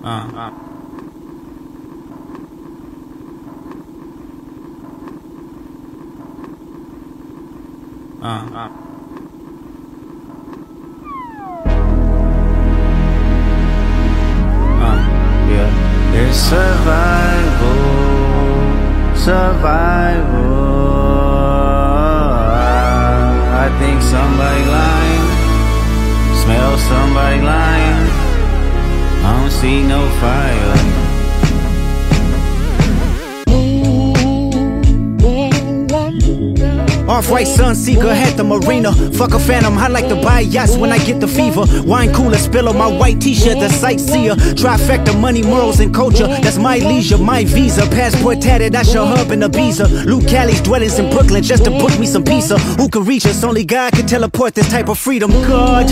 Yeah, it's survival. I think somebody lying, smell somebody lying. I don't see no fire. Off-white Sunseeker had the marina. Fuck a phantom, I like to buy yachts when I get the fever. Wine cooler, spill on my white t-shirt, the sightseer. Trifecta, money, morals, and culture. That's my leisure, my visa. Passport tatted, I show hub in Ibiza. Luke Callie's dwellings in Brooklyn just to book me some pizza. Who can reach us? Only God can teleport this type of freedom. God,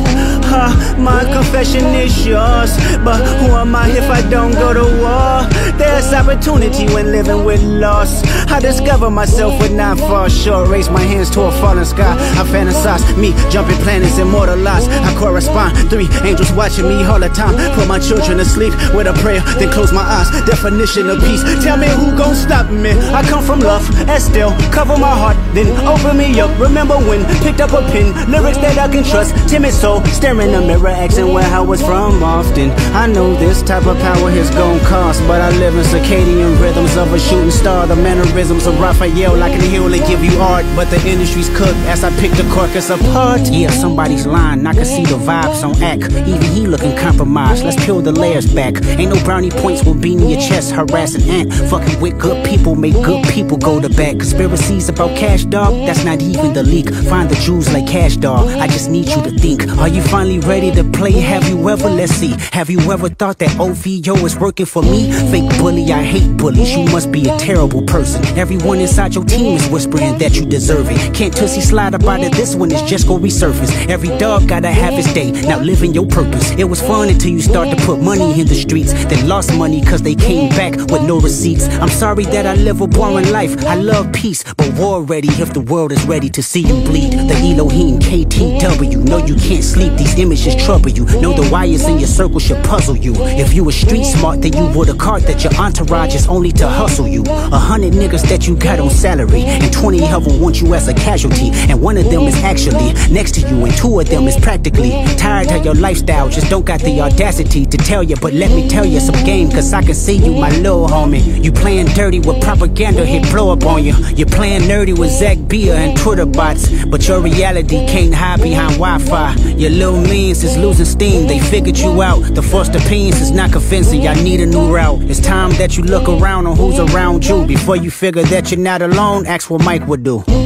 my confession is yours. But who am I if I don't go to war? There's opportunity when living with loss. I discover myself when I fall short. Raise my hands to a falling sky. I fantasize me jumping planets, immortalized. I correspond. 3 angels watching me all the time. Put my children to sleep with a prayer, then close my eyes. Definition of peace. Tell me who gon' stop me. I come from love, Estelle. Cover my heart, then open me up. Remember when picked up a pen, lyrics that I can trust. Timid soul, staring in the mirror, asking where I was from often. I know this type of power is gon' cost, but I live in circadian rhythms of a shooting star. The mannerisms of Raphael, I can heal and give you art, but the industry's cooked as I pick the carcass apart. Yeah, somebody's lying, I can see the vibes on act. Even he looking compromised, let's peel the layers back. Ain't no brownie points with beating your chest, harassing ant. Fucking with good people, make good people go to bed. Conspiracies about cash, dog, that's not even the leak. Find the jewels like cash, dog, I just need you to think. Are you finally ready to play? Have you ever, let's see, have you ever thought that OVO is working for me? Fake bully, I hate bullies, you must be a terrible person. Everyone inside your team is whispering that you deserve it. Can't Tussie slide up out of this one, it's just gon' resurface. Every dog gotta have his day, now living your purpose. It was fun until you start to put money in the streets, then lost money cause they came back with no receipts. I'm sorry that I live a boring life, I love peace, but war ready if the world is ready to see you bleed. The Elohim KTW, no you can't sleep, these images trouble you. Know the wires in your circle should puzzle you. If you were street smart, then you would have caught that your entourage is only to hustle you. 100 niggas that you got on salary, and 20 of them want you as a casualty. And one of them is actually next to you, and 2 of them is practically tired of your lifestyle, just don't got the audacity to tell you. But let me tell you some game, cause I can see you, my little homie. You playing dirty with propaganda, hit blow up on you. You're playing nerdy with Zach Bia and Twitter bots, but your reality can't hide behind Wi-Fi. Your little means is losing steam, they figured you out. The first opinions is not convincing, I need a new route. It's time that you look around on who's around you. Before you figure that you're not alone, ask what Mike would do.